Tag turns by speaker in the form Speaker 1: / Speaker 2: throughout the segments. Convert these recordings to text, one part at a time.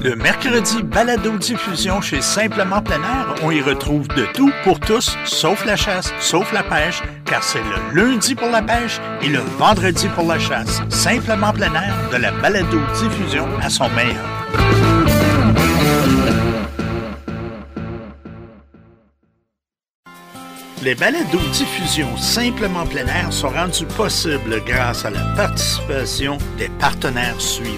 Speaker 1: Le mercredi, balado-diffusion chez Simplement Plein Air. On y retrouve de tout pour tous, sauf la chasse, sauf la pêche, car c'est le lundi pour la pêche et le vendredi pour la chasse. Simplement Plein Air, de la balado-diffusion à son meilleur. Les balados-diffusions Simplement Plein Air sont rendus possibles grâce à la participation des partenaires suivants.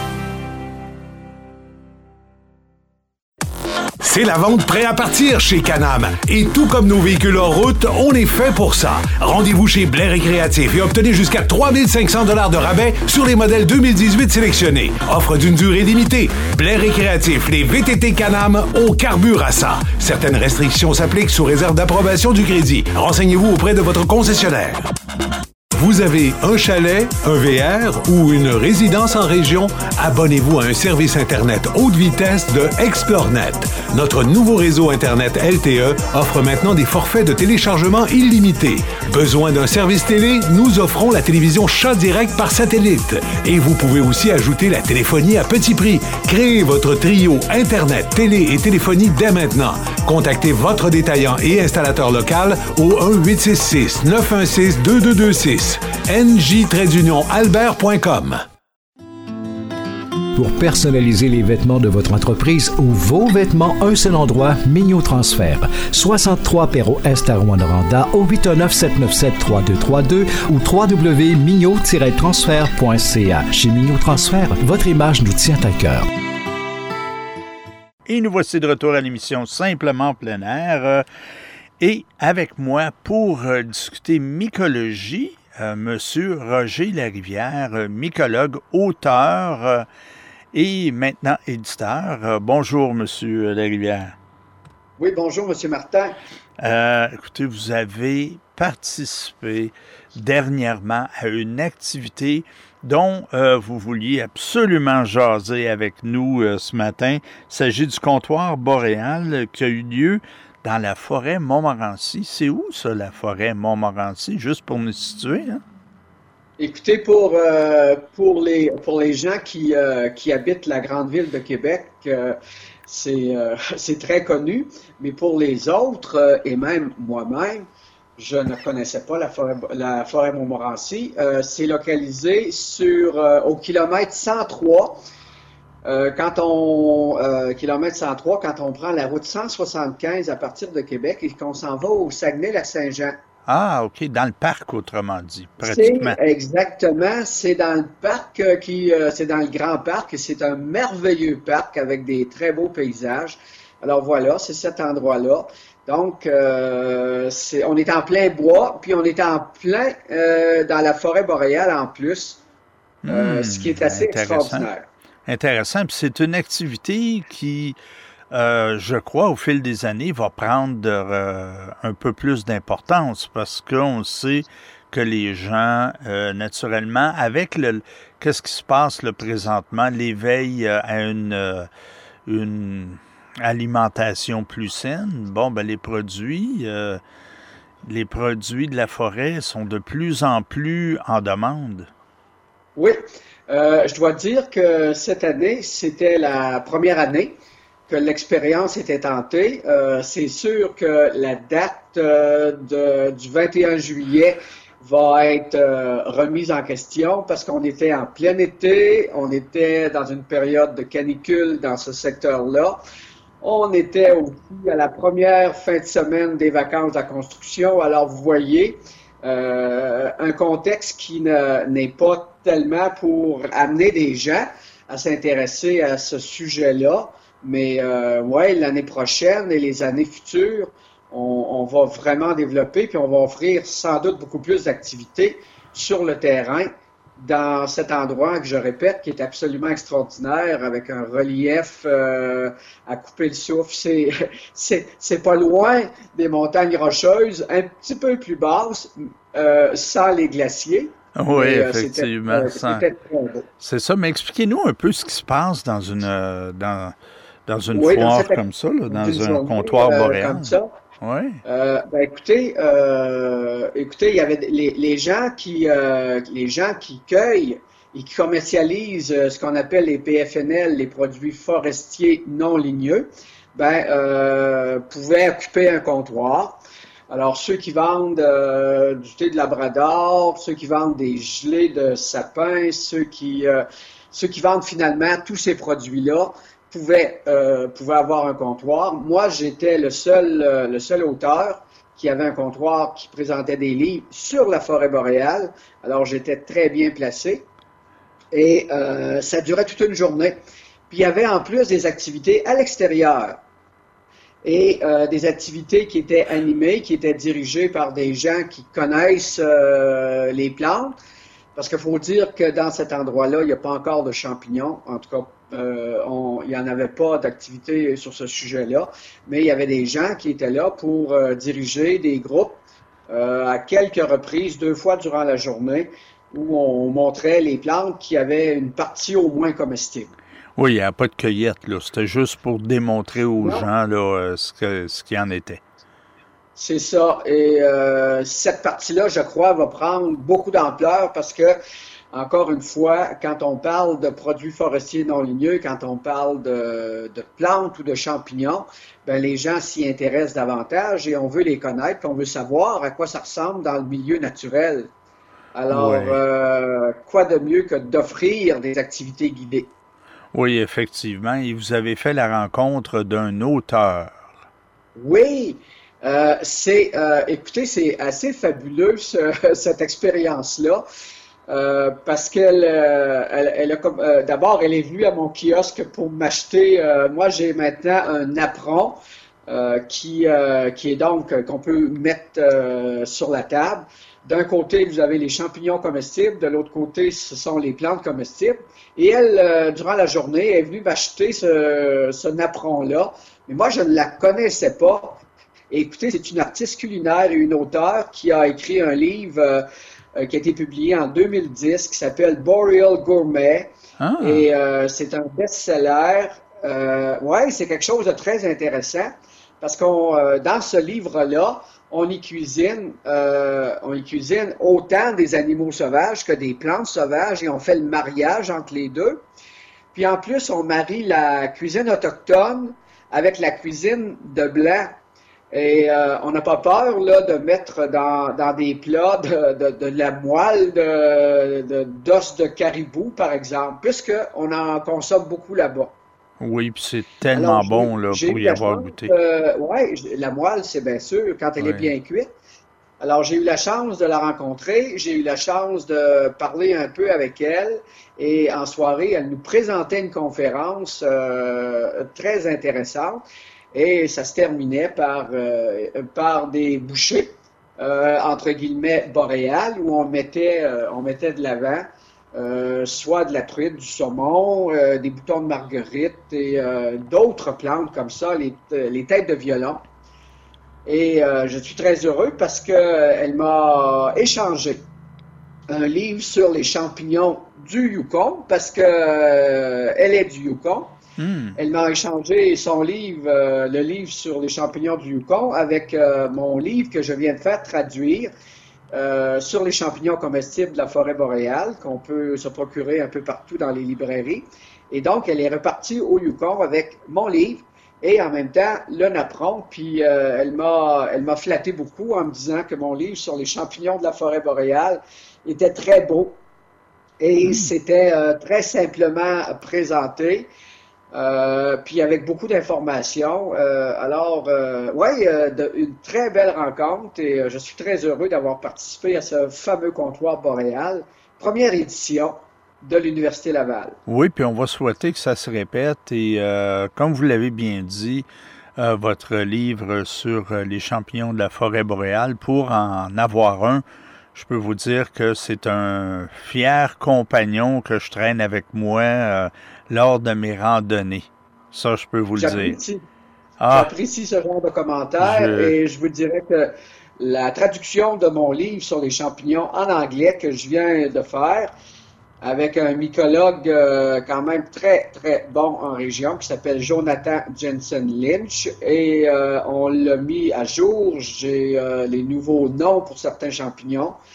Speaker 2: C'est la vente prêt à partir chez Can-Am. Et tout comme nos véhicules hors route, on est fait pour ça. Rendez-vous chez Blais Récréatif et obtenez jusqu'à 3 500 $ de rabais sur les modèles 2018 sélectionnés. Offre d'une durée limitée. Blais Récréatif, les VTT Can-Am au carbure à ça. Certaines restrictions s'appliquent sous réserve d'approbation du crédit. Renseignez-vous auprès de votre concessionnaire. Vous avez un chalet, un VR ou une résidence en région? Abonnez-vous à un service Internet haute vitesse de ExploreNet. Notre nouveau réseau Internet LTE offre maintenant des forfaits de téléchargement illimités. Besoin d'un service télé? Nous offrons la télévision Chat Direct par satellite. Et vous pouvez aussi ajouter la téléphonie à petit prix. Créez votre trio Internet, télé et téléphonie dès maintenant. Contactez votre détaillant et installateur local au 1-866-916-2226. nj-albert.com.
Speaker 3: Pour personnaliser les vêtements de votre entreprise ou vos vêtements, un seul endroit, Mignot Transfert. 63 Perrault Est à Rouyn-Noranda au 819-797-3232 ou www.mignot-transfert.ca. Chez Mignot Transfert, votre image nous tient à cœur.
Speaker 1: Et nous voici de retour à l'émission Simplement Plein Air. Et avec moi pour discuter mycologie, Monsieur Roger Larivière, mycologue, auteur et maintenant éditeur. Bonjour, Monsieur Larivière.
Speaker 4: Oui, bonjour, Monsieur Martin.
Speaker 1: Écoutez, vous avez participé dernièrement à une activité dont vous vouliez absolument jaser avec nous ce matin. Il s'agit du comptoir boréal qui a eu lieu dans la forêt Montmorency. C'est où, ça, la forêt Montmorency, juste pour nous situer? Hein?
Speaker 4: Écoutez, pour les gens qui habitent la grande ville de Québec, c'est très connu, mais pour les autres, et même moi-même, je ne connaissais pas la forêt Montmorency. C'est localisé au kilomètre 103. Kilomètre 103, quand on prend la route 175 à partir de Québec et qu'on s'en va au Saguenay-Lac-Saint-Jean.
Speaker 1: Ah, OK, dans le parc, autrement dit, pratiquement.
Speaker 4: Exactement, c'est dans le parc c'est dans le Grand Parc et c'est un merveilleux parc avec des très beaux paysages. Alors voilà, c'est cet endroit-là. Donc, on est en plein bois, puis on est en plein dans la forêt boréale en plus, ce qui est assez extraordinaire.
Speaker 1: Intéressant. Puis c'est une activité qui, je crois, au fil des années, va prendre un peu plus d'importance parce qu'on sait que les gens, naturellement, avec qu'est-ce qui se passe là, présentement, l'éveil à une alimentation plus saine, bon, ben les produits de la forêt sont de plus en plus en demande.
Speaker 4: Oui. Je dois dire que cette année, c'était la première année que l'expérience était tentée. C'est sûr que la date du 21 juillet va être remise en question parce qu'on était en plein été, on était dans une période de canicule dans ce secteur-là. On était aussi à la première fin de semaine des vacances de la construction. Alors, vous voyez, un contexte qui n'est pas tellement pour amener des gens à s'intéresser à ce sujet-là. Mais ouais, l'année prochaine et les années futures, on va vraiment développer puis on va offrir sans doute beaucoup plus d'activités sur le terrain dans cet endroit que je répète qui est absolument extraordinaire avec un relief à couper le souffle. C'est pas loin des montagnes rocheuses, un petit peu plus basses, sans les glaciers.
Speaker 1: Oui, effectivement. C'est ça, mais expliquez-nous un peu ce qui se passe dans une foire comme ça, là, dans un comptoir boréal.
Speaker 4: Comme ça.
Speaker 1: Oui.
Speaker 4: Écoutez, il y avait les gens qui cueillent et qui commercialisent ce qu'on appelle les PFNL, les produits forestiers non ligneux, pouvaient occuper un comptoir. Alors, ceux qui vendent du thé de Labrador, ceux qui vendent des gelées de sapin, ceux qui vendent finalement tous ces produits-là pouvaient avoir un comptoir. Moi, j'étais le seul auteur qui avait un comptoir qui présentait des livres sur la forêt boréale. Alors, j'étais très bien placé. Et ça durait toute une journée. Puis, il y avait en plus des activités à l'extérieur. Et des activités qui étaient animées, qui étaient dirigées par des gens qui connaissent les plantes. Parce qu'il faut dire que dans cet endroit-là, il n'y a pas encore de champignons. En tout cas, il n'y en avait pas d'activité sur ce sujet-là. Mais il y avait des gens qui étaient là pour diriger des groupes à quelques reprises, 2 fois durant la journée, où on montrait les plantes qui avaient une partie au moins comestible.
Speaker 1: Oui, il n'y a pas de cueillette, là. C'était juste pour démontrer aux gens là, ce qu'il en était.
Speaker 4: C'est ça. Et cette partie-là, je crois, va prendre beaucoup d'ampleur parce que, encore une fois, quand on parle de produits forestiers non ligneux, quand on parle de plantes ou de champignons, les gens s'y intéressent davantage et on veut les connaître, puis on veut savoir à quoi ça ressemble dans le milieu naturel. Alors, quoi de mieux que d'offrir des activités guidées?
Speaker 1: Oui, effectivement. Et vous avez fait la rencontre d'un auteur.
Speaker 4: Oui, écoutez, c'est assez fabuleux cette expérience-là, parce d'abord, elle est venue à mon kiosque pour m'acheter. Moi, j'ai maintenant un apron qui est donc qu'on peut mettre sur la table. D'un côté, vous avez les champignons comestibles, de l'autre côté, ce sont les plantes comestibles. Et elle, durant la journée, est venue m'acheter ce napperon-là. Mais moi, je ne la connaissais pas. Et écoutez, c'est une artiste culinaire et une auteure qui a écrit un livre qui a été publié en 2010 qui s'appelle Boreal Gourmet. Ah. Et c'est un best-seller. Ouais, c'est quelque chose de très intéressant parce qu'on dans ce livre-là, on y cuisine autant des animaux sauvages que des plantes sauvages et on fait le mariage entre les deux. Puis en plus, on marie la cuisine autochtone avec la cuisine de blanc. Et on n'a pas peur là, de mettre dans des plats de la moelle d'os de caribou, par exemple, puisqu'on en consomme beaucoup là-bas.
Speaker 1: Oui, puis c'est tellement bon là, pour y avoir goûté.
Speaker 4: Oui, la moelle, c'est bien sûr, quand elle est bien cuite. Alors, j'ai eu la chance de la rencontrer, j'ai eu la chance de parler un peu avec elle, et en soirée, elle nous présentait une conférence très intéressante, et ça se terminait par des bouchées, entre guillemets, boréales, où on mettait de l'avant soit de la truite, du saumon, des boutons de marguerite et d'autres plantes comme ça, les têtes de violon. Et je suis très heureux parce qu'elle m'a échangé un livre sur les champignons du Yukon, parce que elle est du Yukon. Elle m'a échangé son livre, le livre sur les champignons du Yukon, avec mon livre que je viens de faire traduire sur les champignons comestibles de la forêt boréale, qu'on peut se procurer un peu partout dans les librairies. Et donc, elle est repartie au Yukon avec mon livre et en même temps le napperon. Puis elle m'a flatté beaucoup en me disant que mon livre sur les champignons de la forêt boréale était très beau et c'était très simplement présenté. Puis avec beaucoup d'informations. Une très belle rencontre et je suis très heureux d'avoir participé à ce fameux comptoir boréal, première édition de l'Université Laval.
Speaker 1: Oui, puis on va souhaiter que ça se répète et comme vous l'avez bien dit, votre livre sur les champignons de la forêt boréale, pour en avoir un, je peux vous dire que c'est un fier compagnon que je traîne avec moi lors de mes randonnées. Ça, je peux vous le dire.
Speaker 4: J'apprécie ce genre de commentaires et je vous dirais que la traduction de mon livre sur les champignons en anglais que je viens de faire avec un mycologue quand même très, très bon en région qui s'appelle Jonathan Jensen Lynch et on l'a mis à jour. J'ai les nouveaux noms pour certains champignons.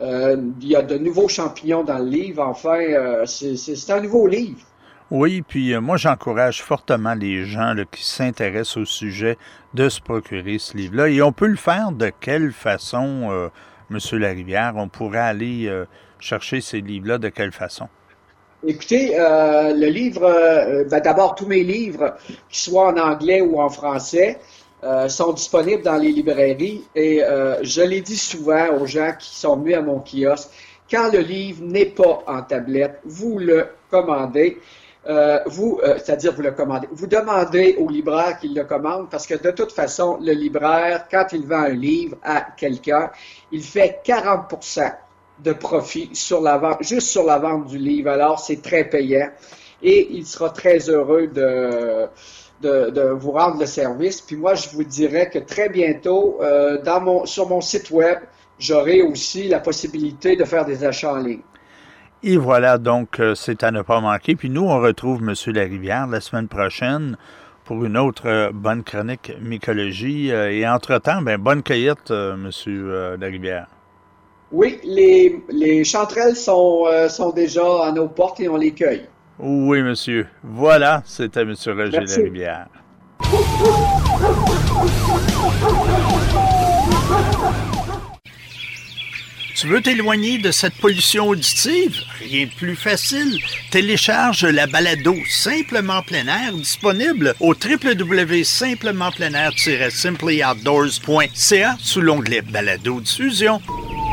Speaker 4: Il y a de nouveaux champignons dans le livre. Enfin, c'est un nouveau livre.
Speaker 1: Oui, puis moi, j'encourage fortement les gens là, qui s'intéressent au sujet de se procurer ce livre-là. Et on peut le faire de quelle façon, Monsieur Larivière? On pourrait aller chercher ces livres-là de quelle façon?
Speaker 4: Écoutez, le livre, d'abord, tous mes livres, qu'ils soient en anglais ou en français, sont disponibles dans les librairies et je l'ai dit souvent aux gens qui sont venus à mon kiosque, quand le livre n'est pas en tablette, vous le commandez. C'est-à-dire vous le commandez. Vous demandez au libraire qu'il le commande parce que de toute façon, le libraire, quand il vend un livre à quelqu'un, il fait 40% de profit sur la vente, juste sur la vente du livre. Alors, c'est très payant et il sera très heureux de vous rendre le service. Puis moi, je vous dirais que très bientôt, sur mon site web, j'aurai aussi la possibilité de faire des achats en ligne.
Speaker 1: Et voilà, donc, c'est à ne pas manquer. Puis nous, on retrouve M. Larivière la semaine prochaine pour une autre bonne chronique mycologie. Et entre-temps, bonne cueillette, M. Larivière.
Speaker 4: Oui, les chanterelles sont déjà à nos portes et on les cueille.
Speaker 1: Oui, monsieur. Voilà, c'était M. Roger Larivière. Tu veux t'éloigner de cette pollution auditive? Rien de plus facile. Télécharge la balado Simplement plein air disponible au www.simplementpleinair-simplyoutdoors.ca sous l'onglet balado diffusion.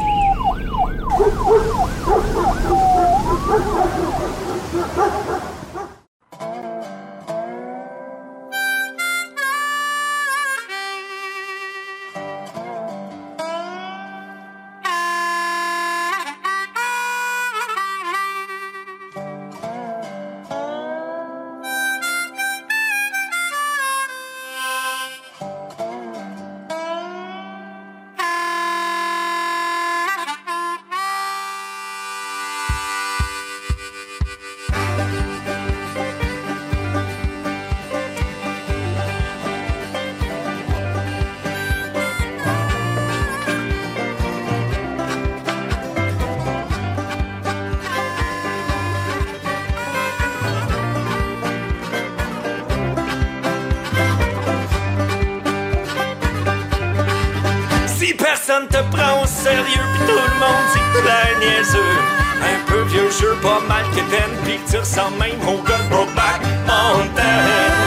Speaker 5: Personne te prend au sérieux, pis tout le monde dit que t'es l'air niaiseux. Un peu vieux jeu, pas mal qu'étaine, pis que tu ressembles même au gars de Brokeback Mountain.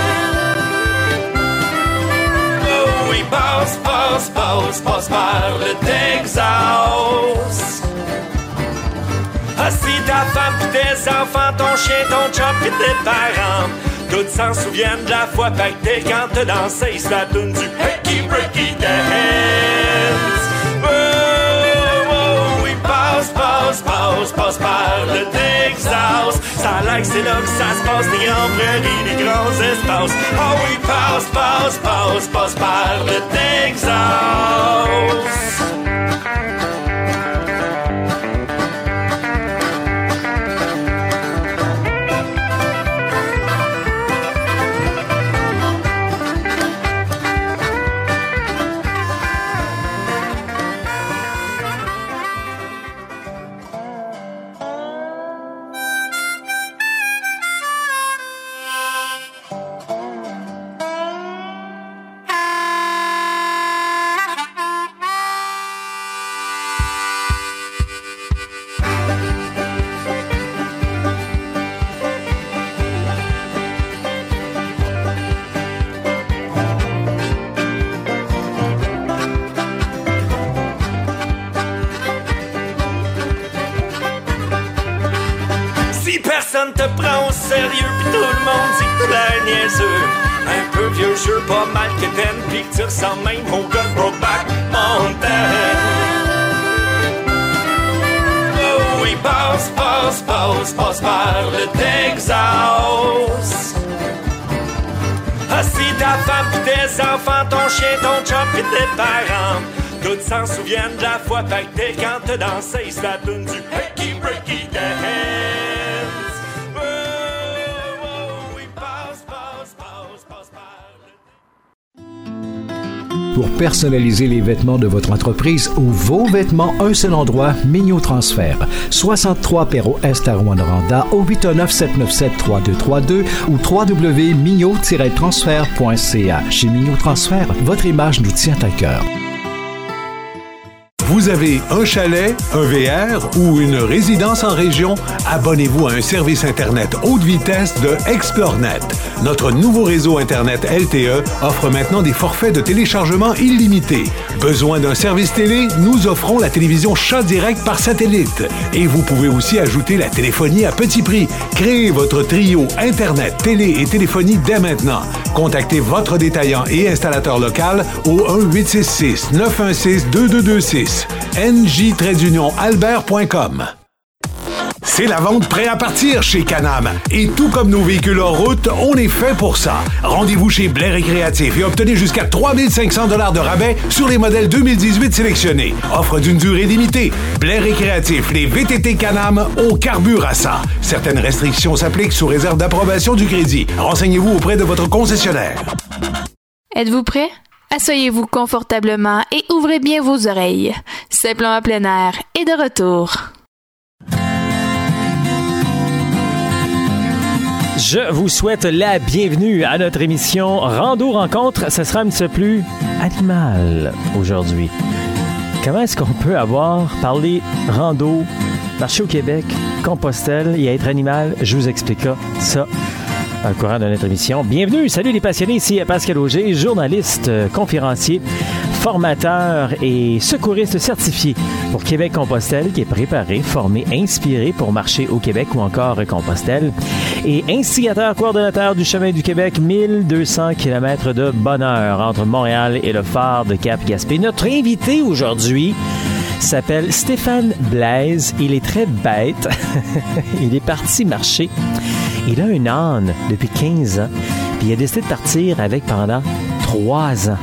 Speaker 5: Oh oui, passe par le Texas. Ah si ta femme pis tes enfants, ton chien, ton chum pis tes parents, tous s'en souviennent de la fois pactée quand t'as dansé sur la toune du Hickey Breaky Dance. Oh, oui, passe par le Texas. Ça a l'air que c'est là que ça se passe, les grands prairies, les grands espaces. Oh oui, passe par le Texas. Personne te prend au sérieux, pis tout le monde dit que t'es l'air niaiseux. Un peu vieux jeu, pas mal qu'étaine, pis que tu ressembles même au gars de Brokeback Mountain. Oh oui, passe par le Texas. Ah si ta femme pis tes enfants, ton chien, ton chum pis tes parents, tous s'en souviennent de la fois pactée quand t'as dansé sur la toune du Hickey Breaky Dance.
Speaker 3: Pour personnaliser les vêtements de votre entreprise ou vos vêtements, un seul endroit, Mignot Transfert. 63 Perrault Est à Rouyn-Noranda au 819-797-3232 ou www.mignot-transfert.ca. Chez Mignot Transfert, votre image nous tient à cœur.
Speaker 2: Vous avez un chalet, un VR ou une résidence en région? Abonnez-vous à un service Internet haute vitesse de ExploreNet. Notre nouveau réseau Internet LTE offre maintenant des forfaits de téléchargement illimités. Besoin d'un service télé? Nous offrons la télévision Chat Direct par satellite. Et vous pouvez aussi ajouter la téléphonie à petit prix. Créez votre trio Internet, télé et téléphonie dès maintenant. Contactez votre détaillant et installateur local au 1-866-916-2226. nj-albert.com. C'est la vente prêt à partir chez Can-Am. Et tout comme nos véhicules hors route, on est fait pour ça. Rendez-vous chez Blair et Créatif et obtenez jusqu'à 3500 $ de rabais sur les modèles 2018 sélectionnés. Offre d'une durée limitée. Blair et Créatif, les VTT Can-Am au carbure à ça. Certaines restrictions s'appliquent sous réserve d'approbation du crédit. Renseignez-vous auprès de votre concessionnaire.
Speaker 6: Êtes-vous prêt? Asseyez-vous confortablement et ouvrez bien vos oreilles. Simplon à plein air est de retour.
Speaker 7: Je vous souhaite la bienvenue à notre émission Rando Rencontre. Ce sera un petit peu plus animal aujourd'hui. Comment est-ce qu'on peut parler rando, marcher au Québec, Compostelle et être animal? Je vous expliquerai ça au courant de notre émission. Bienvenue, salut les passionnés, ici Pascal Auger, journaliste, conférencier, formateur et secouriste certifié pour Québec-Compostelle, qui est préparé, formé, inspiré pour marcher au Québec ou encore Compostelle, et instigateur, coordonnateur du Chemin du Québec, 1200 km de bonheur entre Montréal et le phare de Cap-Gaspé. Notre invité aujourd'hui s'appelle Stéphane Blaise. Il est très bête. Il est parti marcher. Il a un âne depuis 15 ans, puis il a décidé de partir avec pendant 3 ans.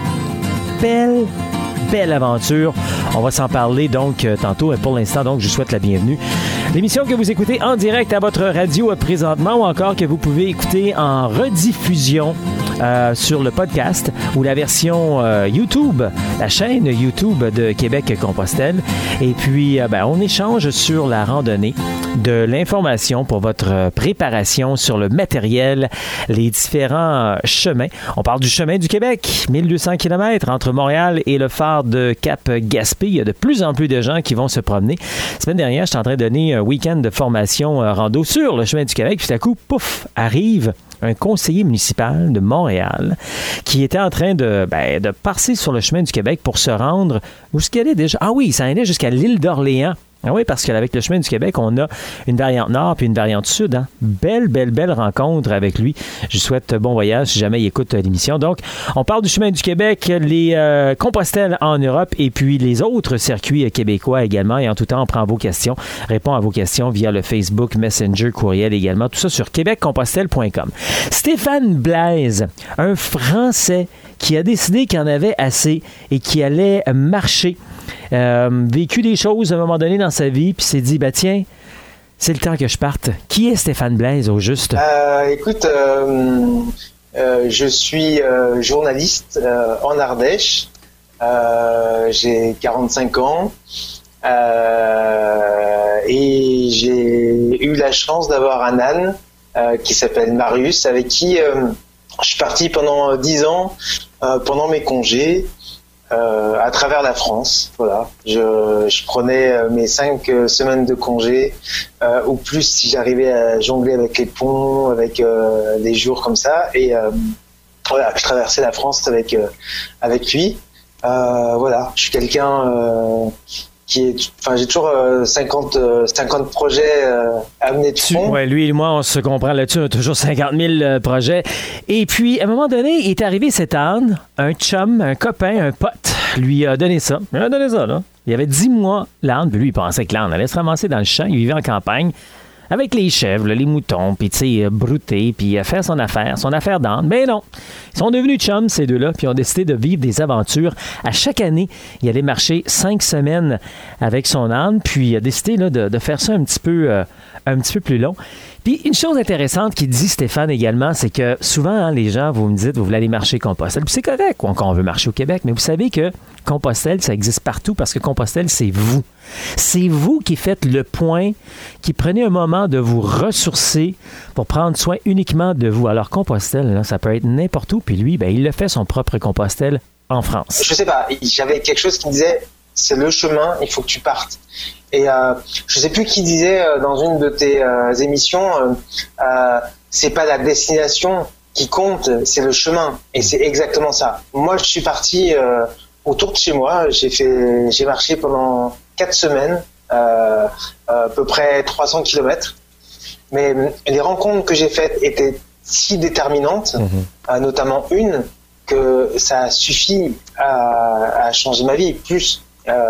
Speaker 7: Belle aventure. On va s'en parler donc tantôt. Pour l'instant, donc, je souhaite la bienvenue. L'émission que vous écoutez en direct à votre radio présentement ou encore que vous pouvez écouter en rediffusion sur le podcast ou la version YouTube, la chaîne YouTube de Québec-Compostelle. Et puis, on échange sur la randonnée, de l'information pour votre préparation sur le matériel, les différents chemins. On parle du chemin du Québec, 1200 km entre Montréal et le phare de Cap-Gaspé. Il y a de plus en plus de gens qui vont se promener. La semaine dernière, j'étais en train de donner un week-end de formation rando sur le chemin du Québec. Puis tout à coup, pouf, arrive un conseiller municipal de Montréal qui était en train de passer sur le chemin du Québec pour se rendre où est-ce qu'il allait déjà? Ah oui, ça allait jusqu'à l'île d'Orléans. Ah oui, parce qu'avec le chemin du Québec, on a une variante nord puis une variante sud. Hein? Belle rencontre avec lui. Je lui souhaite bon voyage si jamais il écoute l'émission. Donc, on parle du chemin du Québec, les Compostelles en Europe et puis les autres circuits québécois également. Et en tout temps, on prend vos questions, répond à vos questions via le Facebook, Messenger, courriel également. Tout ça sur québeccompostelle.com. Stéphane Blaise, un Français qui a décidé qu'il en avait assez et qui allait marcher. Vécu des choses à un moment donné dans sa vie, puis s'est dit, tiens, c'est le temps que je parte. Qui est Stéphane Blaise, au juste?
Speaker 8: Écoute, je suis journaliste en Ardèche. J'ai 45 ans. Et j'ai eu la chance d'avoir un âne qui s'appelle Marius, avec qui je suis parti pendant 10 ans, pendant mes congés. À travers la France, voilà. Je prenais mes 5 semaines de congé, ou plus si j'arrivais à jongler avec les ponts, avec des jours comme ça, et voilà, je traversais la France avec lui. Voilà, je suis quelqu'un j'ai toujours 50 projets à mener de front.
Speaker 7: Ouais, lui et moi, on se comprend là-dessus, on a toujours 50 000 projets. Et puis, à un moment donné, il est arrivé cet âne, un chum, un copain, un pote, lui a donné ça. Il a donné ça, là. Il y avait 10 mois, l'âne, puis lui, il pensait que l'âne allait se ramasser dans le champ, il vivait en campagne, avec les chèvres, les moutons, puis tu sais, brouter, puis faire son affaire d'âne. Mais non, ils sont devenus chums, ces deux-là, puis ont décidé de vivre des aventures. À chaque année, il allait marcher 5 semaines avec son âne, puis il a décidé là, de faire ça un petit peu plus long. Puis une chose intéressante qu'il dit Stéphane également, c'est que souvent, les gens, vous me dites, vous voulez aller marcher Compostelle. Puis c'est correct quand on veut marcher au Québec, mais vous savez que Compostelle, ça existe partout parce que Compostelle, c'est vous. C'est vous qui faites le point, qui prenez un moment de vous ressourcer pour prendre soin uniquement de vous. Alors Compostelle, là, ça peut être n'importe où. Puis lui, ben, il a fait son propre Compostelle en France.
Speaker 8: Je sais pas, j'avais quelque chose qui me disait, c'est le chemin, il faut que tu partes. Et je sais plus qui disait dans une de tes émissions, c'est pas la destination qui compte, c'est le chemin. Et c'est exactement ça. Moi, je suis parti autour de chez moi. J'ai marché pendant 4 semaines, à peu près 300 km. Mais les rencontres que j'ai faites étaient si déterminantes, notamment une, que ça a suffi à changer ma vie. Plus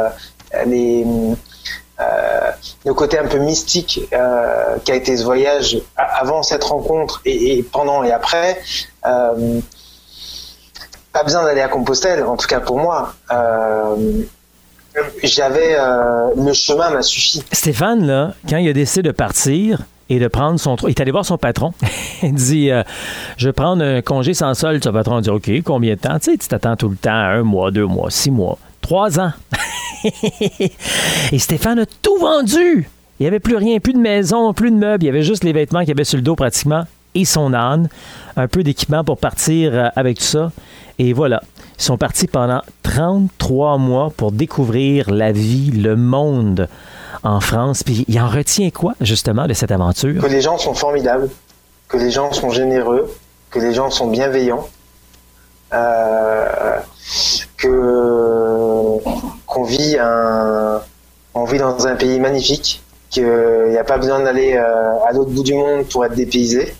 Speaker 8: le côté un peu mystique qu'a été ce voyage avant cette rencontre et pendant et après, pas besoin d'aller à Compostelle, en tout cas pour moi. Le chemin m'a suffi.
Speaker 7: Stéphane, là, quand il a décidé de partir et de prendre son... Il est allé voir son patron. Il dit, je vais prendre un congé sans solde. Son patron dit, OK, combien de temps? Tu sais, tu t'attends tout le temps, 1 mois, 2 mois, 6 mois, 3 ans. Et Stéphane a tout vendu. Il n'y avait plus rien, plus de maison, plus de meubles. Il y avait juste les vêtements qu'il avait sur le dos pratiquement et son âne. Un peu d'équipement pour partir avec tout ça. Et voilà. Ils sont partis pendant 33 mois pour découvrir la vie, le monde en France. Puis il en retient quoi, justement, de cette aventure?
Speaker 8: Que les gens sont formidables, que les gens sont généreux, que les gens sont bienveillants, qu'on vit dans un pays magnifique, qu'il n'y a pas besoin d'aller à l'autre bout du monde pour être dépaysé.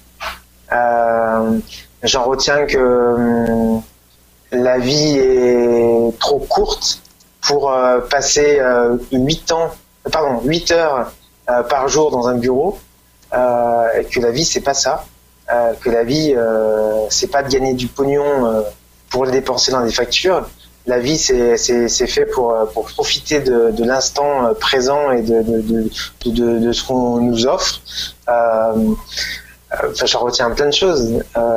Speaker 8: J'en retiens que la vie est trop courte pour passer 8 heures par jour dans un bureau, et que la vie c'est pas ça, que la vie c'est pas de gagner du pognon pour le dépenser dans des factures. La vie c'est fait pour profiter de l'instant présent et de ce qu'on nous offre. J'en retiens plein de choses.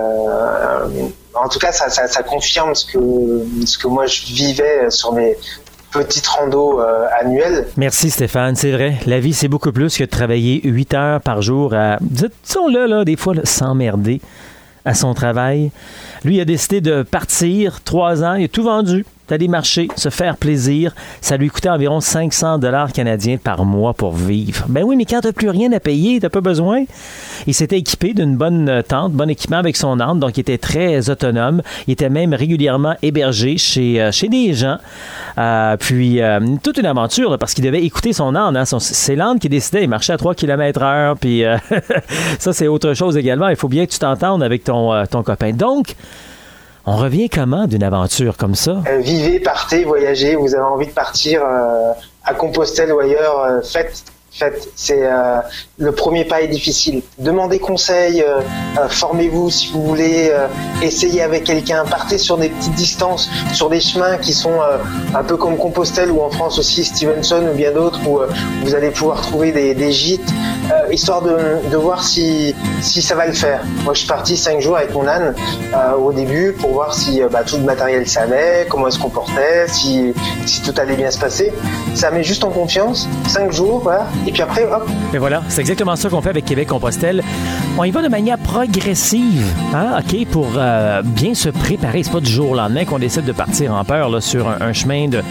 Speaker 8: En tout cas, ça confirme ce que moi je vivais sur mes petites randos annuelles.
Speaker 7: Merci Stéphane, c'est vrai. La vie, c'est beaucoup plus que de travailler 8 heures par jour à, disons-le, là, des fois, s'emmerder à son travail. Lui, il a décidé de partir 3 ans, il a tout vendu. D'aller marcher, se faire plaisir. Ça lui coûtait environ 500 $ canadiens par mois pour vivre. Ben oui, mais quand t'as plus rien à payer, t'as pas besoin. Il s'était équipé d'une bonne tente, bon équipement avec son âne, donc il était très autonome. Il était même régulièrement hébergé chez des gens. Puis, toute une aventure, là, parce qu'il devait écouter son âne. Hein. C'est l'âne qui décidait, il marchait à 3 km/h. Puis, ça, c'est autre chose également. Il faut bien que tu t'entendes avec ton copain. Donc, on revient comment d'une aventure comme ça?
Speaker 8: Vivez, partez, voyagez. Vous avez envie de partir à Compostelle ou ailleurs, faites. C'est le premier pas est difficile. Demandez conseil, formez-vous si vous voulez, essayez avec quelqu'un, partez sur des petites distances, sur des chemins qui sont un peu comme Compostelle ou en France aussi Stevenson ou bien d'autres où vous allez pouvoir trouver des gîtes, histoire de voir si ça va le faire. Moi je suis parti 5 jours avec mon âne au début pour voir si tout le matériel s'allait, comment elle se comportait, si tout allait bien se passer. Ça met juste en confiance, 5 jours, voilà. Et puis après, hop.
Speaker 7: Et voilà, c'est exactement ça qu'on fait avec Québec-Compostelle. On y va de manière progressive, hein, OK, pour bien se préparer. C'est pas du jour au lendemain qu'on décide de partir en peur là, sur un chemin de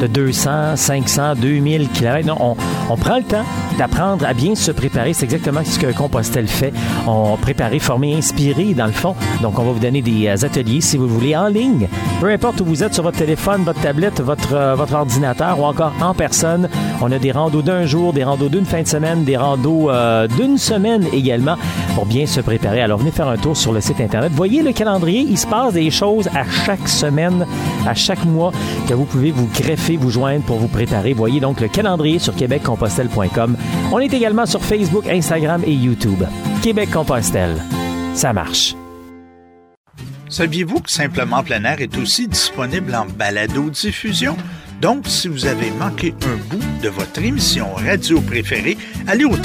Speaker 7: 200, 500, 2000 km. Non, on prend le temps d'apprendre à bien se préparer. C'est exactement ce que Compostelle fait. On prépare, former, inspirer, dans le fond. Donc, on va vous donner des ateliers, si vous voulez, en ligne. Peu importe où vous êtes, sur votre téléphone, votre tablette, votre ordinateur ou encore en personne. On a des randos d'1 jour, des randos d'une fin de semaine, des randos d'une semaine également pour bien se préparer. Alors, venez faire un tour sur le site Internet. Voyez le calendrier. Il se passe des choses à chaque semaine, à chaque mois que vous pouvez vous greffer, vous joindre pour vous préparer. Voyez donc le calendrier sur québeccompostelle.com. On est également sur Facebook, Instagram et YouTube. Québec-Compostelle. Ça marche.
Speaker 1: Saviez-vous que Simplement Plein Air est aussi disponible en balado-diffusion? Donc, si vous avez manqué un bout de votre émission radio préférée, allez au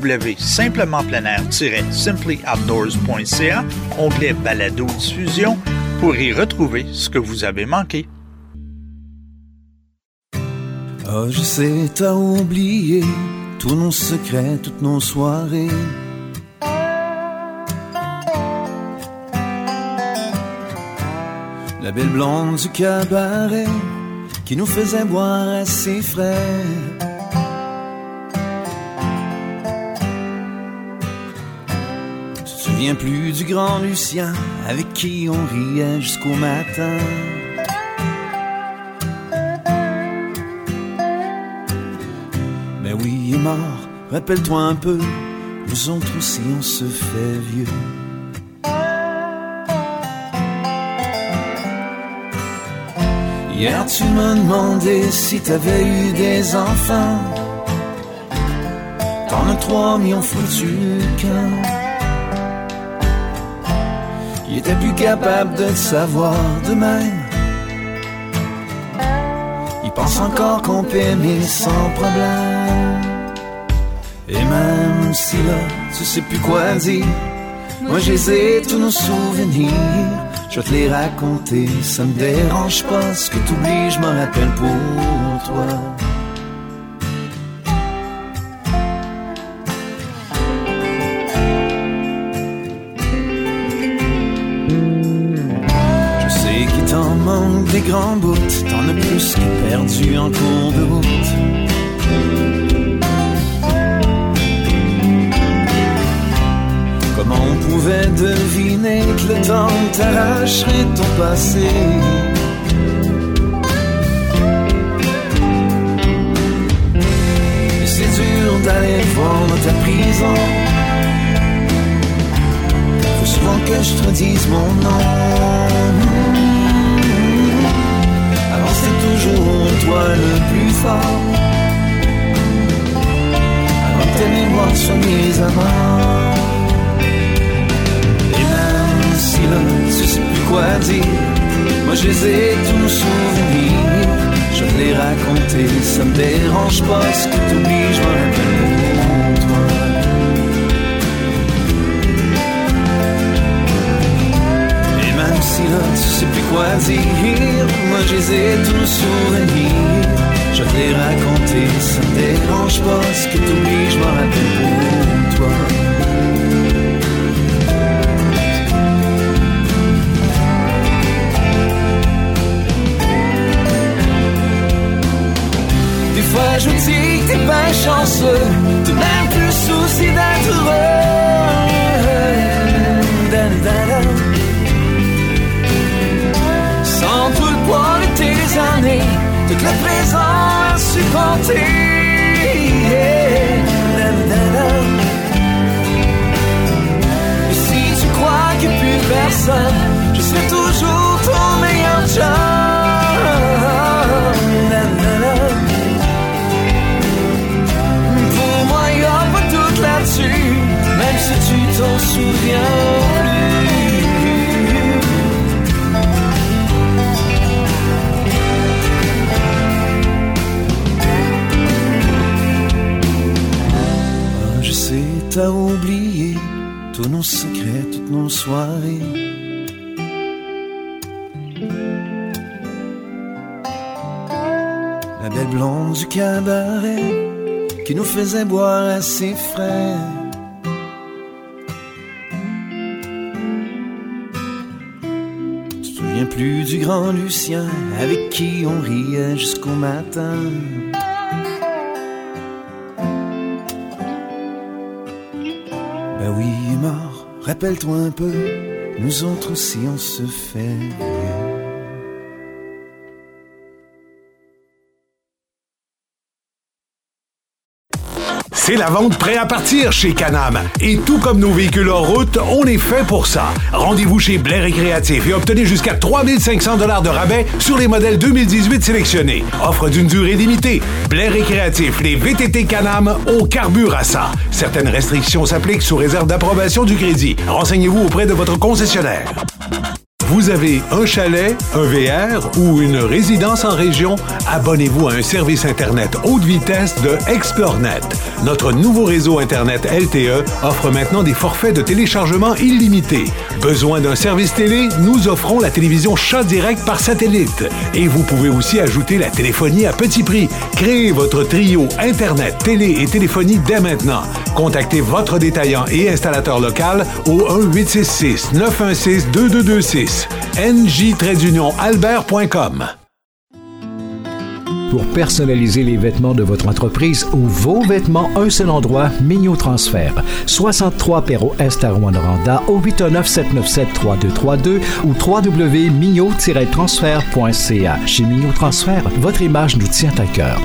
Speaker 1: www.simplementpleinair-simplyoutdoors.ca, onglet balado-diffusion, pour y retrouver ce que vous avez manqué.
Speaker 9: Ah, je sais, t'as oublié tous nos secrets, toutes nos soirées. La belle blonde du cabaret qui nous faisait boire à ses frais. Tu te souviens plus du grand Lucien avec qui on riait jusqu'au matin. Ben oui, il est mort, rappelle-toi un peu, nous autres aussi on se fait vieux. Hier tu m'as demandé si t'avais eu des enfants. T'en as 3 mais on foutu le camp. Il était plus capable de le savoir de même. Il pense encore qu'on peut aimer sans problème. Et même si là tu sais plus quoi dire, moi j'ai tous nos souvenirs. Je vais te les raconter, ça me dérange pas. Ce que t'oublies, je m'en rappelle pour toi. Je sais qu'il t'en manque des grands bouts, t'en as plus que perdu en cours de route. Comment on pouvait deviner que le temps t'arracherait ton passé? Et c'est dur d'aller voir dans ta prison. Faut souvent que je te dise mon nom. Alors c'est toujours toi le plus fort. Avant que tes mémoires soient mises à mort. Si là, tu sais plus quoi dire, moi je les ai tous nos souvenirs. Je vais te les raconter, ça me dérange pas. Ce que t'oublies, je m'en rappelle pour toi. Et même si là, tu sais plus quoi dire, moi je les ai tous nos souvenirs. Je vais te les raconter, ça me dérange pas. Ce que t'oublies, je m'en rappelle pour toi. Je dis que t'es pas chanceux, t'es même plus souci d'être heureux. Sans tout le poids de tes années, tout le présent à supporter. Et si tu crois qu'il n'y a plus personne, je serai toujours ton meilleur job. Là-dessus, même si tu t'en souviens plus. Je sais, t'as oublié tous nos secrets, toutes nos soirées. La belle blonde du cabaret qui nous faisait boire à ses frais. Tu te souviens plus du grand Lucien avec qui on riait jusqu'au matin? Ben oui, il est mort, rappelle-toi un peu, nous autres aussi on se fait vieux.
Speaker 2: C'est la vente prêt à partir chez Can-Am. Et tout comme nos véhicules hors route, on est fait pour ça. Rendez-vous chez Blair Récréatif et obtenez jusqu'à 3500 $ de rabais sur les modèles 2018 sélectionnés. Offre d'une durée limitée. Blair Récréatif, les VTT Can-Am au carbure à ça. Certaines restrictions s'appliquent sous réserve d'approbation du crédit. Renseignez-vous auprès de votre concessionnaire. Vous avez un chalet, un VR ou une résidence en région? Abonnez-vous à un service Internet haute vitesse de ExploreNet. Notre nouveau réseau Internet LTE offre maintenant des forfaits de téléchargement illimités. Besoin d'un service télé? Nous offrons la télévision Chat Direct par satellite. Et vous pouvez aussi ajouter la téléphonie à petit prix. Créez votre trio Internet, télé et téléphonie dès maintenant. Contactez votre détaillant et installateur local au 1-866-916-2226. nj-albert.com.
Speaker 3: Pour personnaliser les vêtements de votre entreprise ou vos vêtements, un seul endroit, Mignot Transfert. 63 Perrault Est à Rouyn-Noranda au 819-797-3232 ou www.mignot-transfert.ca. Chez Mignot Transfert, votre image nous tient à cœur.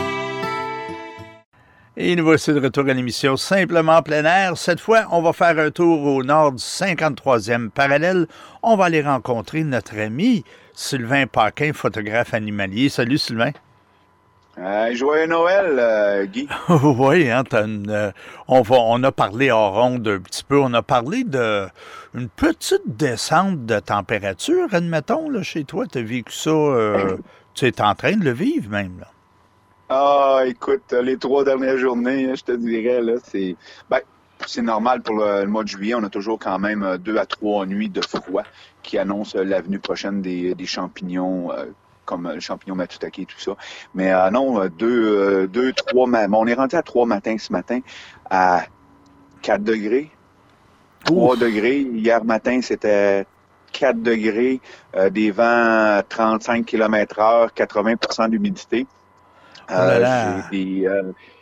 Speaker 1: Et nous voici de retour à l'émission Simplement plein air. Cette fois, on va faire un tour au nord du 53e parallèle. On va aller rencontrer notre ami Sylvain Paquin, photographe animalier. Salut Sylvain.
Speaker 10: Joyeux Noël, Guy.
Speaker 1: Oui, hein, on a parlé en ronde un petit peu. On a parlé d'une petite descente de température, admettons, là, chez toi. Tu as vécu ça, tu es en train de le vivre même, là.
Speaker 10: Ah, écoute, les 3 dernières journées, je te dirais, là, c'est normal pour le mois de juillet. On a toujours quand même 2 à 3 nuits de froid qui annoncent la venue prochaine des champignons, comme le champignon matsutake et tout ça. Mais non, 2, 3, on est rendu à 3 matins ce matin à 4 degrés, 3 degrés. Hier matin, c'était 4 degrés, des vents à 35 km/h, 80% d'humidité. J'ai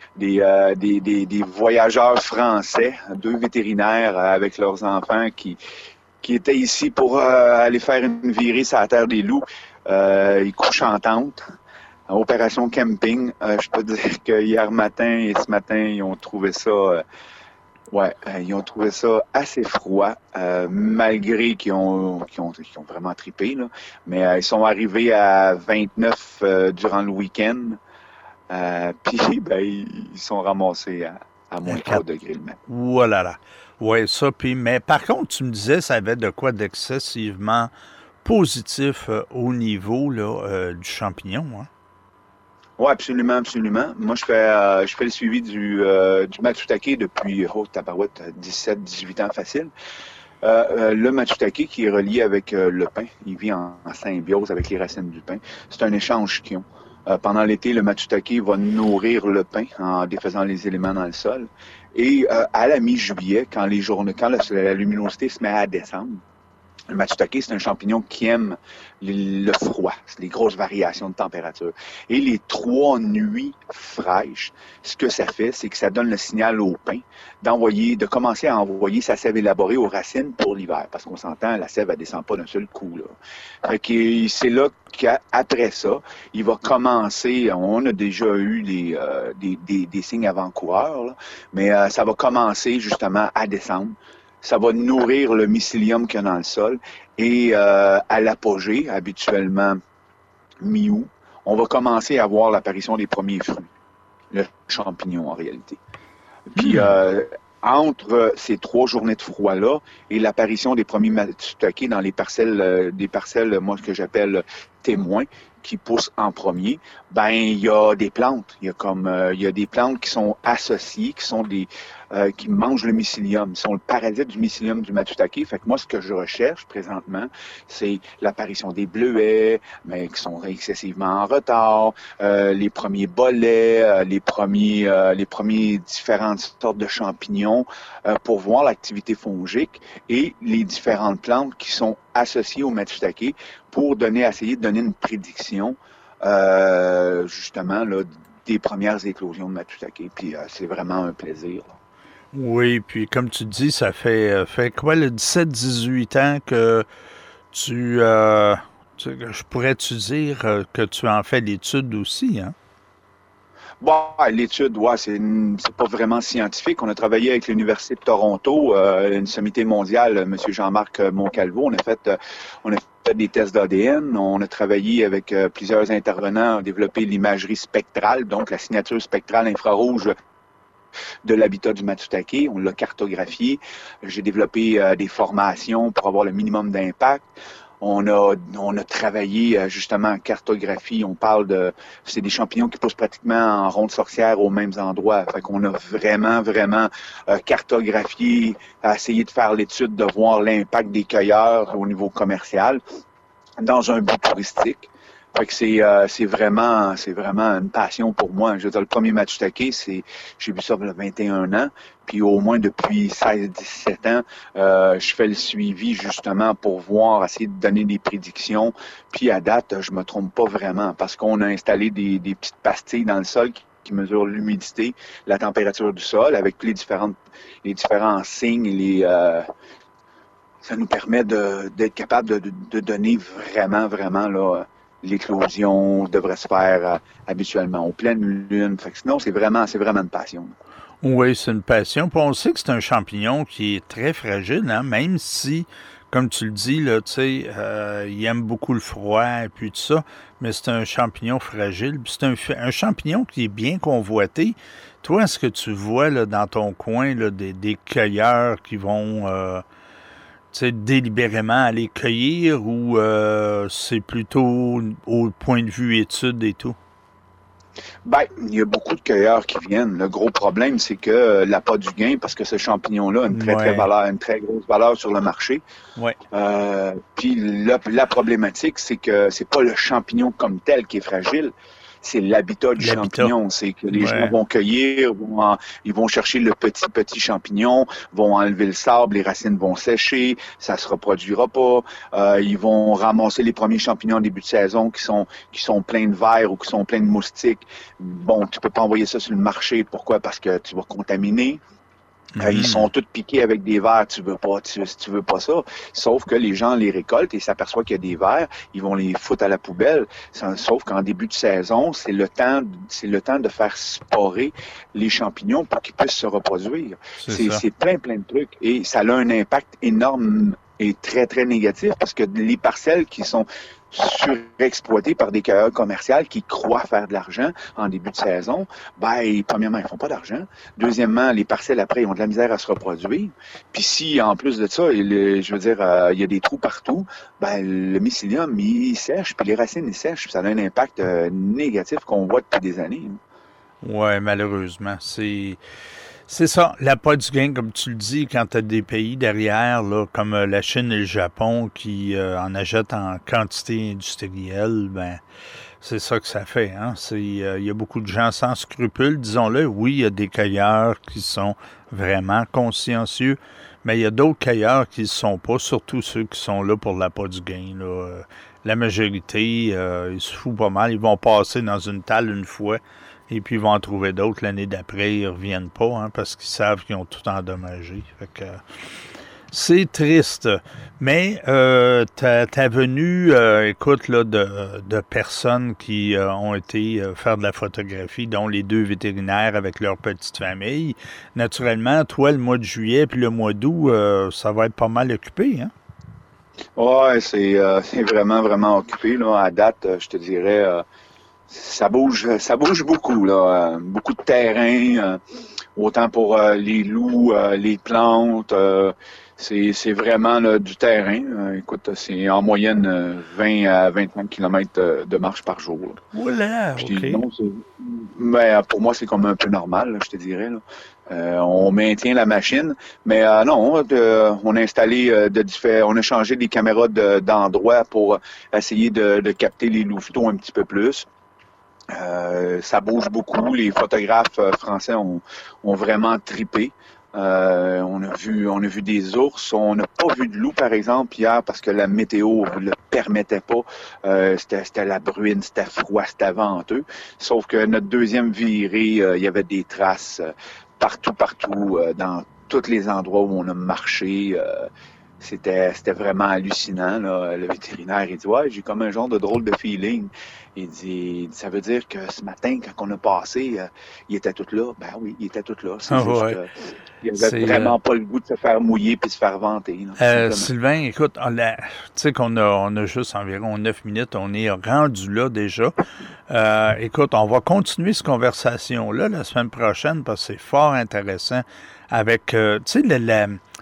Speaker 10: des voyageurs français, 2 vétérinaires avec leurs enfants qui étaient ici pour aller faire une virée sur la terre des loups. Ils couchent en tente, opération camping. Je peux dire que hier matin et ce matin, ils ont trouvé ça ils ont trouvé ça assez froid, malgré qu'ils ont vraiment trippé, là. Mais ils sont arrivés à 29 durant le week-end. Puis, ils sont ramassés à moins 3 degrés le matin.
Speaker 1: Voilà. Oui, ça. Puis, mais par contre, tu me disais, ça avait de quoi d'excessivement positif au niveau là, du champignon, hein?
Speaker 10: Oui, absolument, absolument. Moi, je fais le suivi du matsutake depuis, 17-18 ans facile. Le matsutake qui est relié avec le pin, il vit en symbiose avec les racines du pin. C'est un échange quion. Pendant l'été, le matsutake va nourrir le pin en défaisant les éléments dans le sol. Et à la mi-juillet, quand la luminosité se met à descendre, le matsutake, c'est un champignon qui aime le froid, les grosses variations de température. Et les 3 nuits fraîches, ce que ça fait, c'est que ça donne le signal au pin de commencer à envoyer sa sève élaborée aux racines pour l'hiver. Parce qu'on s'entend, la sève, elle descend pas d'un seul coup, là. Fait que c'est là qu'après ça, il va commencer, on a déjà eu des signes avant-coureurs, là, mais ça va commencer justement à descendre. Ça va nourrir le mycélium qu'il y a dans le sol. Et à l'apogée, habituellement mi-août, on va commencer à voir l'apparition des premiers fruits, le champignon en réalité. Puis entre ces 3 journées de froid-là et l'apparition des premiers matsutake dans des parcelles, moi, ce que j'appelle témoins, qui poussent en premier, il y a des plantes. Il y a des plantes qui sont associées, qui mangent le mycélium. Ils sont le parasite du mycélium du matsutake. Fait que moi, ce que je recherche présentement, c'est l'apparition des bleuets, mais qui sont excessivement en retard, les premiers bolets, les premiers différentes sortes de champignons, pour voir l'activité fongique et les différentes plantes qui sont associées au matsutake pour essayer de donner une prédiction, justement, là, des premières éclosions de matsutake. Puis c'est vraiment un plaisir, là.
Speaker 1: Oui, puis comme tu dis, ça fait quoi, le 17-18 ans que je pourrais-tu dire que tu en fais l'étude aussi, hein?
Speaker 10: Bon, l'étude, c'est pas vraiment scientifique. On a travaillé avec l'Université de Toronto, une sommité mondiale, M. Jean-Marc Moncalvo. On a fait des tests d'ADN. On a travaillé avec plusieurs intervenants, on a développé l'imagerie spectrale, donc la signature spectrale infrarouge de l'habitat du matsutake. On l'a cartographié. J'ai développé des formations pour avoir le minimum d'impact. On a travaillé justement en cartographie. On parle c'est des champignons qui poussent pratiquement en ronde sorcière aux mêmes endroits. Fait qu'on a vraiment cartographié, essayé de faire l'étude, de voir l'impact des cueilleurs au niveau commercial dans un but touristique. Fait que c'est vraiment une passion pour moi. Je veux dire, le premier Matsutake, j'ai vu ça il y a 21 ans. Puis au moins depuis 16-17 ans, je fais le suivi justement pour voir, essayer de donner des prédictions. Puis à date, je me trompe pas vraiment parce qu'on a installé des petites pastilles dans le sol qui mesurent l'humidité, la température du sol avec tous les différents signes et ça nous permet d'être capable de donner vraiment là, l'éclosion devrait se faire habituellement aux pleines lunes. Fait que sinon, c'est vraiment une passion.
Speaker 1: Oui, c'est une passion. Puis on sait que c'est un champignon qui est très fragile, hein? Même si, comme tu le dis, là, tu sais, il aime beaucoup le froid et puis tout ça, mais c'est un champignon fragile. Puis c'est un champignon qui est bien convoité. Toi, est-ce que tu vois là, dans ton coin là, des cueilleurs qui vont délibérément aller cueillir ou c'est plutôt au point de vue étude et tout?
Speaker 10: Ben, il y a beaucoup de cueilleurs qui viennent. Le gros problème, c'est que l'appât du gain, parce que ce champignon-là a une très grosse valeur sur le marché.
Speaker 1: Ouais.
Speaker 10: Puis la problématique, c'est que c'est pas le champignon comme tel qui est fragile. C'est l'habitat du champignon. C'est que les gens vont cueillir, ils vont chercher le petit champignon, vont enlever le sable, les racines vont sécher, ça se reproduira pas. Ils vont ramasser les premiers champignons en début de saison qui sont pleins de vers ou qui sont pleins de moustiques. Bon, tu peux pas envoyer ça sur le marché. Pourquoi? Parce que tu vas contaminer. Ils sont tous piqués avec des vers, tu veux pas ça. Sauf que les gens les récoltent et s'aperçoivent qu'il y a des vers, ils vont les foutre à la poubelle. Sauf qu'en début de saison, c'est le temps de faire sporer les champignons pour qu'ils puissent se reproduire. C'est plein de trucs et ça a un impact énorme et très, très négatif parce que les parcelles qui sont surexploitées par des cueilleurs commerciaux qui croient faire de l'argent en début de saison, premièrement, ils font pas d'argent. Deuxièmement, les parcelles après, ils ont de la misère à se reproduire. Puis si, en plus de ça, il y a des trous partout, le mycélium, il sèche, puis les racines, ils sèchent. Ça a un impact négatif qu'on voit depuis des années.
Speaker 1: Oui, malheureusement. C'est ça, l'appât du gain, comme tu le dis, quand tu as des pays derrière, là, comme la Chine et le Japon, qui en achètent en quantité industrielle, c'est ça que ça fait. Hein? Il y a beaucoup de gens sans scrupules, disons-le. Oui, il y a des cueilleurs qui sont vraiment consciencieux, mais il y a d'autres cueilleurs qui ne sont pas, surtout ceux qui sont là pour l'appât du gain. Là. La majorité, ils se foutent pas mal. Ils vont passer dans une talle une fois, et puis ils vont en trouver d'autres l'année d'après. Ils ne reviennent pas hein, parce qu'ils savent qu'ils ont tout endommagé. Fait que, c'est triste. Mais ta venue, écoute, là, de personnes qui ont été faire de la photographie, dont les 2 vétérinaires avec leur petite famille. Naturellement, toi, le mois de juillet puis le mois d'août, ça va être pas mal occupé, hein?
Speaker 10: Ouais, c'est vraiment occupé, là. À date, je te dirais... ça bouge beaucoup, là. Beaucoup de terrain, autant pour les loups, les plantes. C'est vraiment là, du terrain. Écoute, c'est en moyenne 20 à 25 km de marche par jour.
Speaker 1: Voilà, OK.
Speaker 10: Non, pour moi, c'est comme un peu normal, là, je te dirais. Là. On maintient la machine, mais non, on a installé on a changé des caméras d'endroit pour essayer de capter les louveteaux un petit peu plus. Ça bouge beaucoup. Les photographes français ont vraiment trippé. On a vu des ours. On n'a pas vu de loup, par exemple, hier parce que la météo ne le permettait pas. C'était la bruine, c'était froid, c'était venteux. Sauf que notre deuxième virée, il y avait des traces partout, dans tous les endroits où on a marché. C'était vraiment hallucinant. Là. Le vétérinaire, il dit « Ouais, j'ai comme un genre de drôle de feeling. » Il dit « Ça veut dire que ce matin, quand on a passé, il était tout là. » Ben oui, il était tout là. C'est juste qu'il n'avait vraiment pas le goût de se faire mouiller puis de se faire vanter.
Speaker 1: Sylvain, écoute, tu sais qu'on a juste environ 9 minutes. On est rendu là déjà. Écoute, on va continuer cette conversation-là la semaine prochaine parce que c'est fort intéressant avec, tu sais,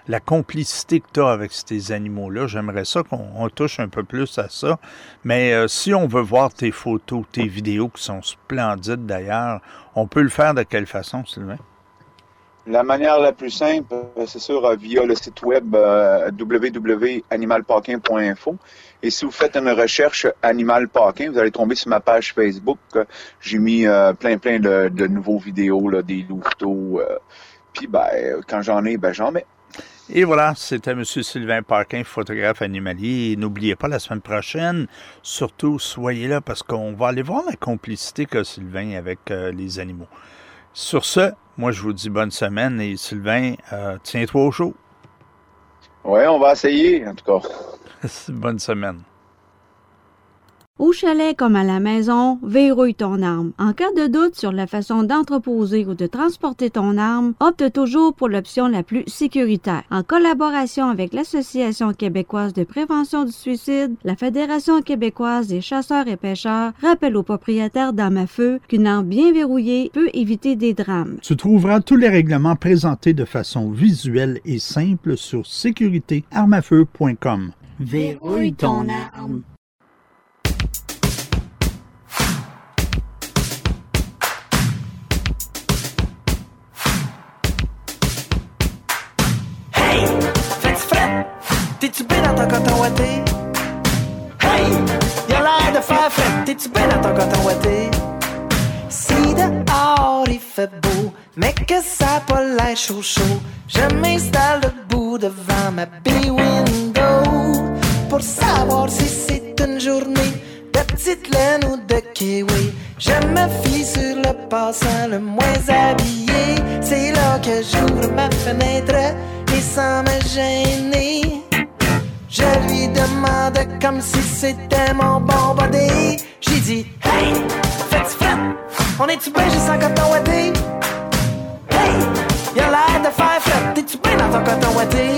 Speaker 1: la complicité que tu as avec ces animaux-là. J'aimerais ça qu'on touche un peu plus à ça. Mais si on veut voir tes photos, tes vidéos qui sont splendides d'ailleurs, on peut le faire de quelle façon, Sylvain?
Speaker 10: La manière la plus simple, c'est sûr, via le site web www.animalpaquin.info. Et si vous faites une recherche Animal Paquin, vous allez tomber sur ma page Facebook. J'ai mis plein de nouveaux vidéos, là, des louveteaux. Puis, quand j'en ai, j'en mets.
Speaker 1: Et voilà, c'était M. Sylvain Paquin, photographe animalier. Et n'oubliez pas, la semaine prochaine, surtout, soyez là parce qu'on va aller voir la complicité qu'a Sylvain avec les animaux. Sur ce, moi, je vous dis bonne semaine et Sylvain, tiens-toi au chaud.
Speaker 10: Oui, on va essayer, en tout cas.
Speaker 1: Bonne semaine.
Speaker 11: Au chalet comme à la maison, verrouille ton arme. En cas de doute sur la façon d'entreposer ou de transporter ton arme, opte toujours pour l'option la plus sécuritaire. En collaboration avec l'Association québécoise de prévention du suicide, la Fédération québécoise des chasseurs et pêcheurs rappelle aux propriétaires d'armes à feu qu'une arme bien verrouillée peut éviter des drames.
Speaker 1: Tu trouveras tous les règlements présentés de façon visuelle et simple sur sécuritéarmefeu.com.
Speaker 11: Verrouille ton arme.
Speaker 12: T'es-tu bien dans ton coton ouaté? Hey! Y'a l'air de faire frais. T'es-tu bien dans ton coton ouaté? Si dehors il fait beau, mais que ça a pas l'air chaud, je m'installe debout devant ma bay window pour savoir si c'est une journée de petite laine ou de kiwi. Je me fie sur le passant le moins habillé. C'est là que j'ouvre ma fenêtre et sans me gêner, je lui demande comme si c'était mon bon body. J'ai dit, hey, fais-tu fret? On est-tu bien juste en coton ouaté? Hey, y'a l'air de faire fret. T'es-tu bien dans ton coton ouaté?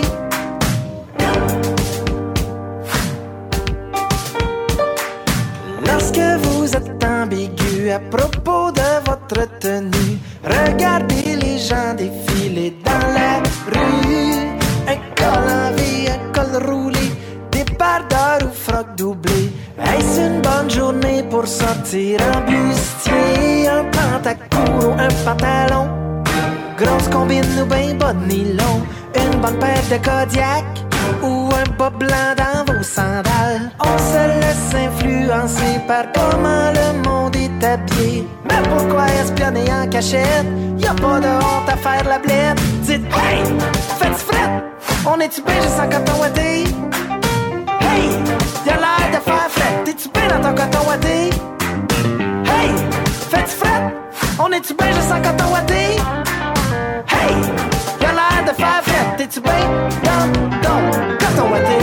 Speaker 12: Lorsque vous êtes ambigu à propos de votre tenue, regardez les gens défiler dans la rue. Un col en V, un col roulé, débardeur ou froc doublé. Est-ce une bonne journée pour sortir en bustier? Un pantacourt ou un pantalon, grosse combine ou ben bas de nylon, une bonne paire de Kodiak ou un bas blanc dans vos sandales. On se laisse influencer par comment le monde est habillé. Mais pourquoi espionner en cachette? Y'a pas de honte à faire la blette. Dites, hey, faites fret. On est-tu bien juste en coton ouaté? Hey, y'a l'air de faire fret. T'es-tu bien dans ton coton ouaté? Hey, faites fret. On est-tu bien juste en coton ouaté? Hey, y'a l'air de faire fret. T'es-tu bien dans ton coton ouaté?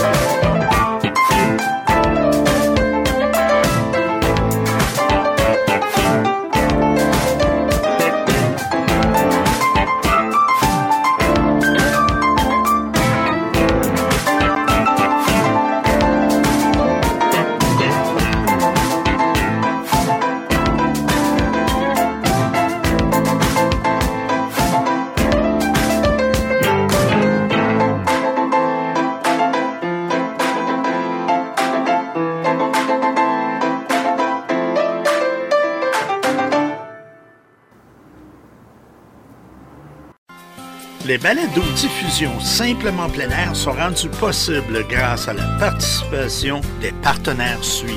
Speaker 1: Les balados-diffusion Simplement plein air sont rendus possibles grâce à la participation des partenaires suivants.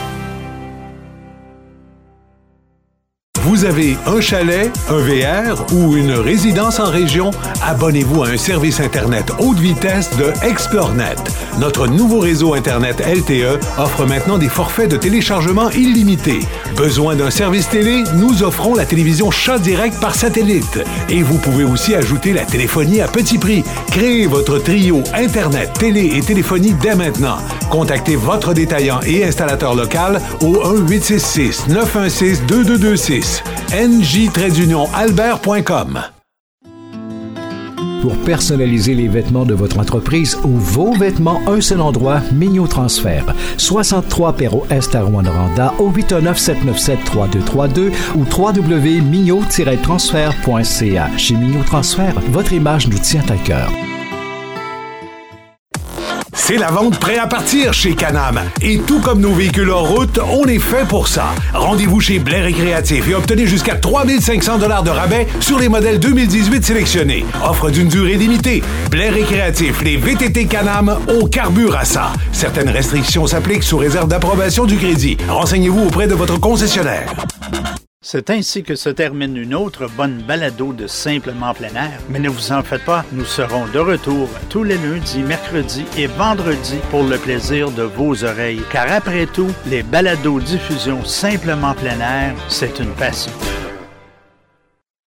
Speaker 2: Vous avez un chalet, un VR ou une résidence en région? Abonnez-vous à un service Internet haute vitesse de ExploreNet. Notre nouveau réseau Internet LTE offre maintenant des forfaits de téléchargement illimités. Besoin d'un service télé? Nous offrons la télévision Chat Direct par satellite. Et vous pouvez aussi ajouter la téléphonie à petit prix. Créez votre trio Internet, télé et téléphonie dès maintenant. Contactez votre détaillant et installateur local au 1-866-916-2226. nj-albert.com.
Speaker 3: Pour personnaliser les vêtements de votre entreprise ou vos vêtements, un seul endroit, Mignon-Transfert. 63 Perrault-Est à Rouyn-Noranda au 819-797-3232 ou www.mignot-transfert.ca. Chez Mignon-Transfert, votre image nous tient à cœur.
Speaker 2: C'est la vente prêt à partir chez Can-Am. Et tout comme nos véhicules hors route, on est fait pour ça. Rendez-vous chez Blair Récréatif et obtenez jusqu'à 3500 $ de rabais sur les modèles 2018 sélectionnés. Offre d'une durée limitée. Blair Récréatif, les VTT Can-Am au carbure à ça. Certaines restrictions s'appliquent sous réserve d'approbation du crédit. Renseignez-vous auprès de votre concessionnaire.
Speaker 1: C'est ainsi que se termine une autre bonne balado de Simplement plein air. Mais ne vous en faites pas, nous serons de retour tous les lundis, mercredis et vendredis pour le plaisir de vos oreilles. Car après tout, les balados diffusion Simplement plein air, c'est une passion.